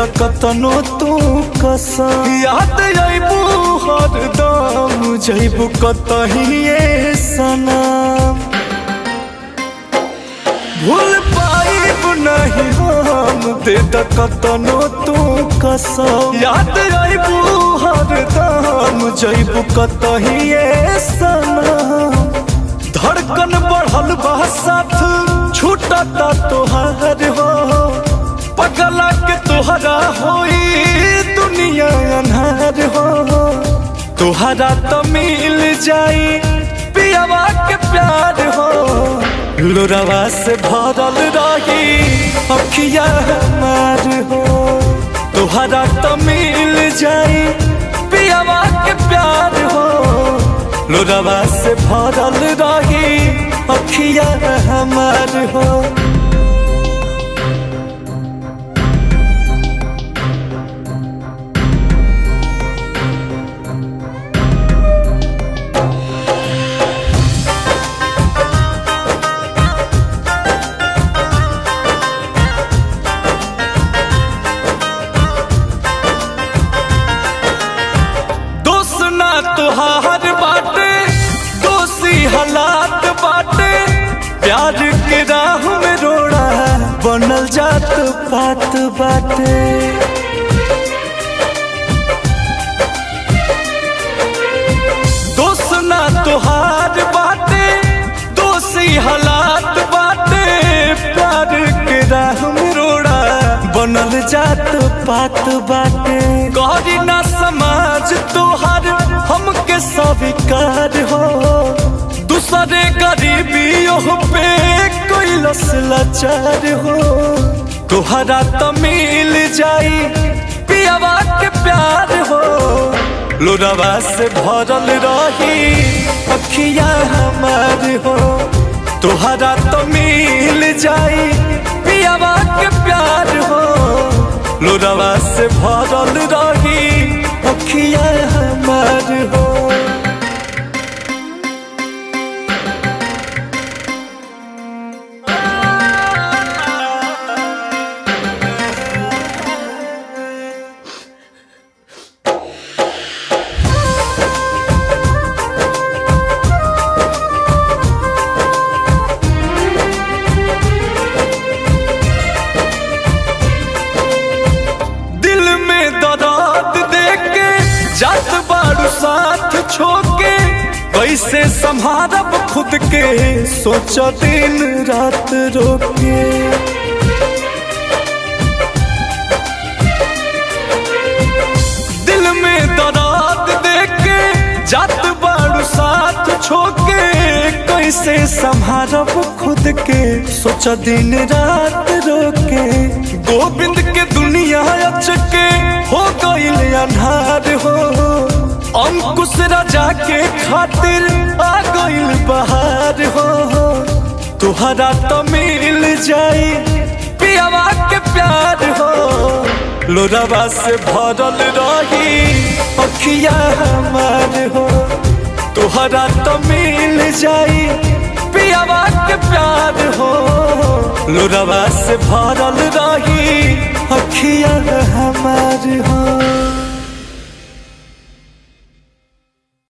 कतनो तू कसम याद आइबू हरदम जइबू कतहिए सनम भूल पाइब नहीं हम दे कतनो तू कसम याद आइबू हरदम जइबू कतहिए सनम धड़कन बढ़ल बा साथ छूटता तोहार हो पगला के तोहरा होई दुनिया अन्हार हो तोहरा तो मिल जाई पियावा के प्यार हो लोरावा से भरल रही अखिया हमार हो तोहरा तो मिल जाई पियावा के प्यार हो लोरावा से भरल रही अखिया हमार हो तोहार बाटे दोषी हालात बाटे प्यार के राह में रोड़ा बनल जात पात बाटे दोष ना तोहार बाटे दोषी हालात बाटे प्यार के राह में रोड़ा बनल जात पात बाटे गौरी ना समाज तोहार हमके स्वीकार हो दूसरे गरीबियों पे कोई लाचार हो तोहरा तो मिल जाई पियावा के प्यार हो लोरावा से भरल रही अखिया हमार हो तोहरा तो मिल जाई पियावा के प्यार हो लोरावा से भरल रही अखिया हमार हो जात बारू साथ छोके कैसे संभारब खुद के सोचो दिन रात रोके दिल में दर्द देके जात बारू साथ छोके कैसे संभारब खुद के सोचो दिन रात रोके गोविंद के दुनिया अचके हो गईल अन्हार हो अंकुश राजा के खातिर आ गईल बहार हो तुहरा तो मिल जाई पियावा के प्यार हो लोरावा से भरल रही अखिया हमार हो तुहरा तो मिल जाई पियावा के प्यार हो लोरावा से भरल रही अखिया हमार हो।